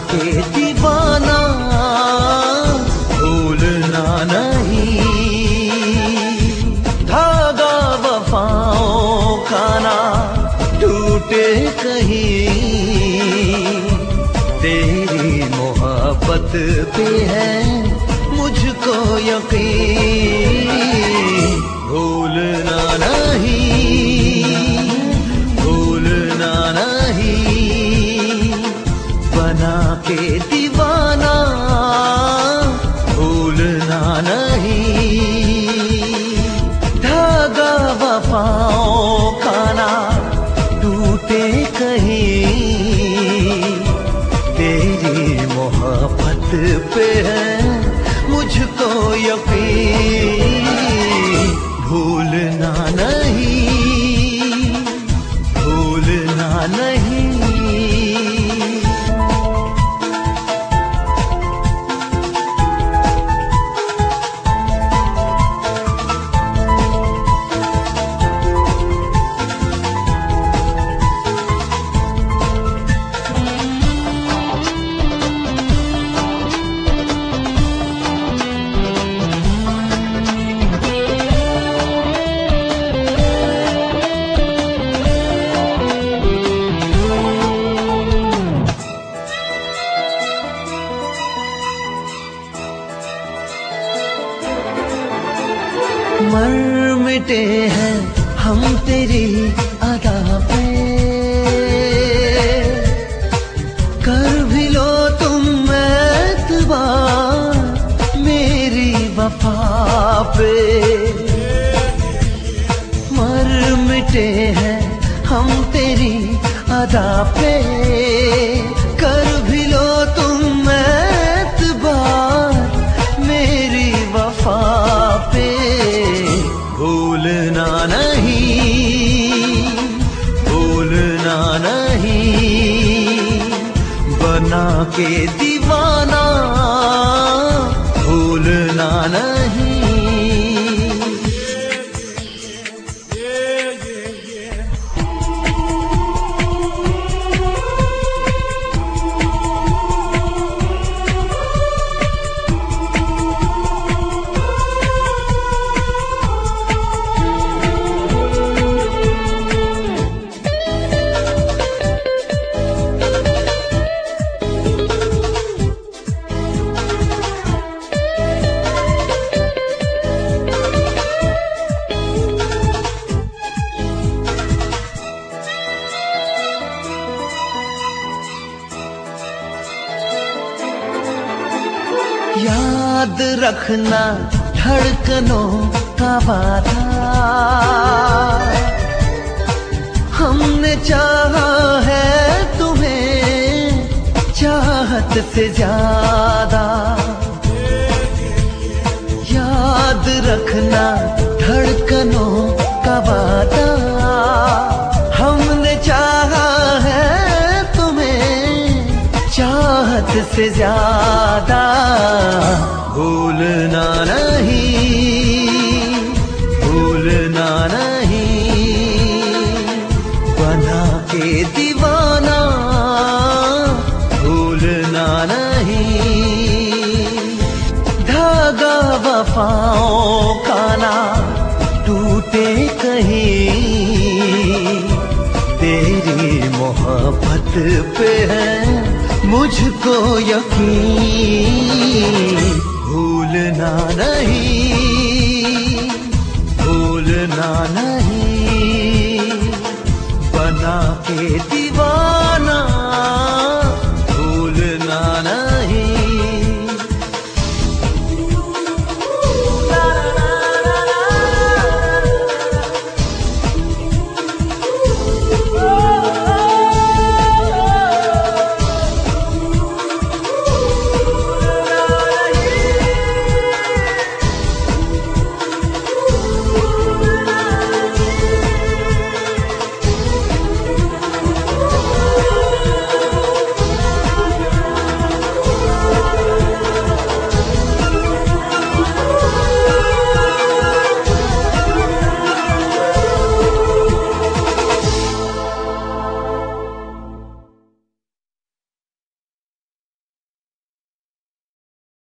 के दीवाना भूलना नहीं। धागा वफाओं का ना टूटे कहीं, तेरी मोहब्बत पे है मुझको यकीन। भूलना नहीं, भूलना नहीं, बना के दीवाना भूलना नहीं। धागा वफाओं का ना टूटे कहीं, तेरी मोहब्बत पे है मुझको यकीन। भूलना नहीं, भूलना नहीं। मर मिटे हैं हम तेरी अदा पे, कर भी लो तुम एतबार मेरी वफा पे। मर मिटे हैं हम तेरी अदा पे, कर भी लो तुम एतबार मेरी वफा पे। भूलना नहीं, भूलना नहीं, बना के दीवाना भूलना नहीं। याद रखना धड़कनों का वादा, हमने चाहा है तुम्हें चाहत से ज्यादा। याद रखना धड़कनों का वादा, हमने चाहा है तुम्हें चाहत से ज्यादा। भूलना नहीं, भूलना नहीं, बना के दीवाना भूलना नहीं। धागा वफाओं का ना टूटे कहीं, तेरी मोहब्बत पे है मुझको यकीन। भूलना नहीं, भूलना नहीं।